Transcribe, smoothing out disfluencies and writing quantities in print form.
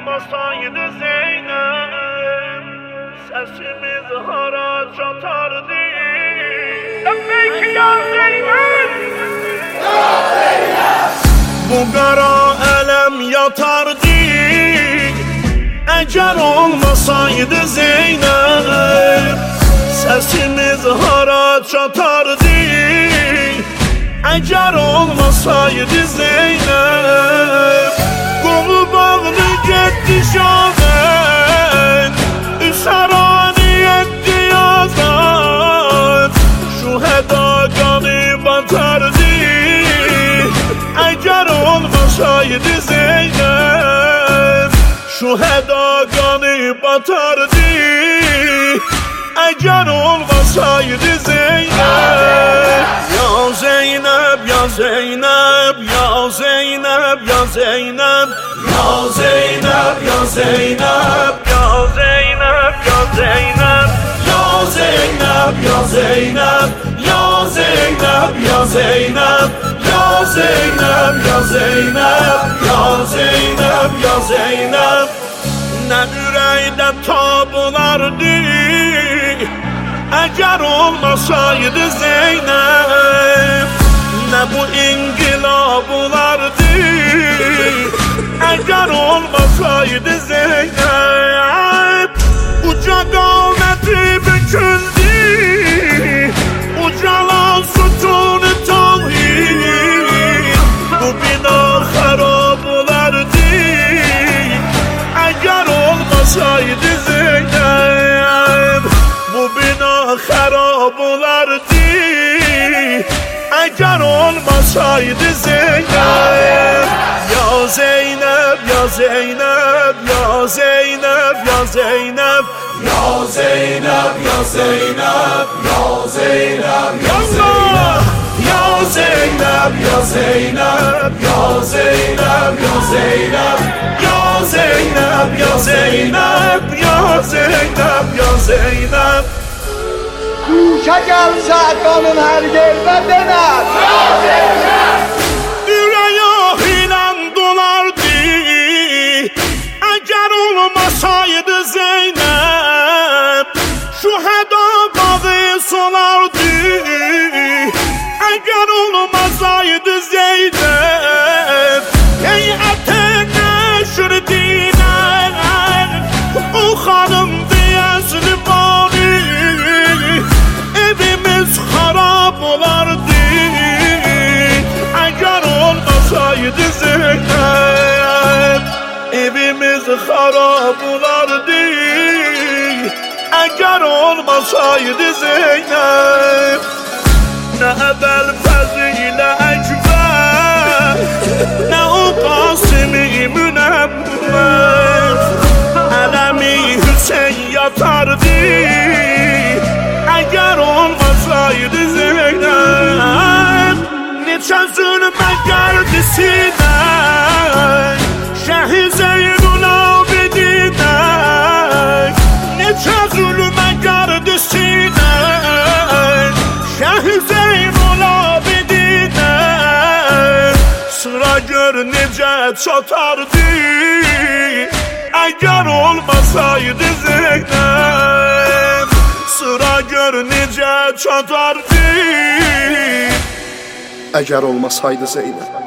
olmasaydı Zeynep, sesimiz hara çatardı. Demek ya Zeynep, ya Zeynep, bu kara elem yatardı. Eğer olmasaydı Zeynep, sesimiz hara çatardı. Eğer olmasaydı Zeynep, kolu bağlı gitti şahmet, üsarani etti yazat, şu heda kanı batardı. Eğer olmasaydı Zeynep, şu heda kanı batardı. Eğer olmasaydı Zeynep, ya Zeynep, ya Zeynep, ya Zeynep, ya Zeynep, ya Zeynep, ya Zeynep, ya Zeynep, ya Zeynep, ya Zeynep, ya Zeynep, ya Zeynep, ya Zeynep, ya Zeynep, ya Zeynep, ya Zeynep, ya Zeynep, ne yüreğde tabulardı. Eğer olmasaydı Zeynep, ne bu inkılabılardı. Eğer olmasaydı Zeynep, uca kavmeti büküldü, ucalan sütun-u tavhid, bu bina harabılardı. Eğer olmasaydı Zeynep, bu bina harabılardı. Eğer olmasaydı Zeynep, ya Zeynep, ya Zeynep, ya Zeynep, ya Zeynep, ya Zeynep, ya Zeynep, ya Zeynep, ya Zeynep, ya Zeynep, ya Zeynep, ya Zeynep, ya Zeynep, ya Zeynep, ya Zeynep, ya Zeynep, ya Zeynep. Kuşa gelse kanın her yerine döner. Ya Zeynep! Yüreği ilan dolardı. Eğer olmasaydı Zeynep, şu heda bağı solardı. Eğer olmasaydı Zeynep, heyete neşrdine o hanım diyesini bari, evimiz harap olardı. Eğer olmasaydı Zeynep, evimiz harap olardı. Eğer olmasaydı Zeynep, ne Ebel Fezile Ekber, ne o Kasım-i Münevver, Elemi Hüseyin yatardı. Eğer olmasaydı Zeynep, neçə zulmə gəldi sinə, Şəhi Zeynul Abidinə, neçə zulmə gəldi sinə, Şəhi Zeynul Abidinə, sıra gör necə çatardı. Eğer olmasaydı Zeynep, sıra gör necə çatardı. Eğer olmasaydı Zeynep,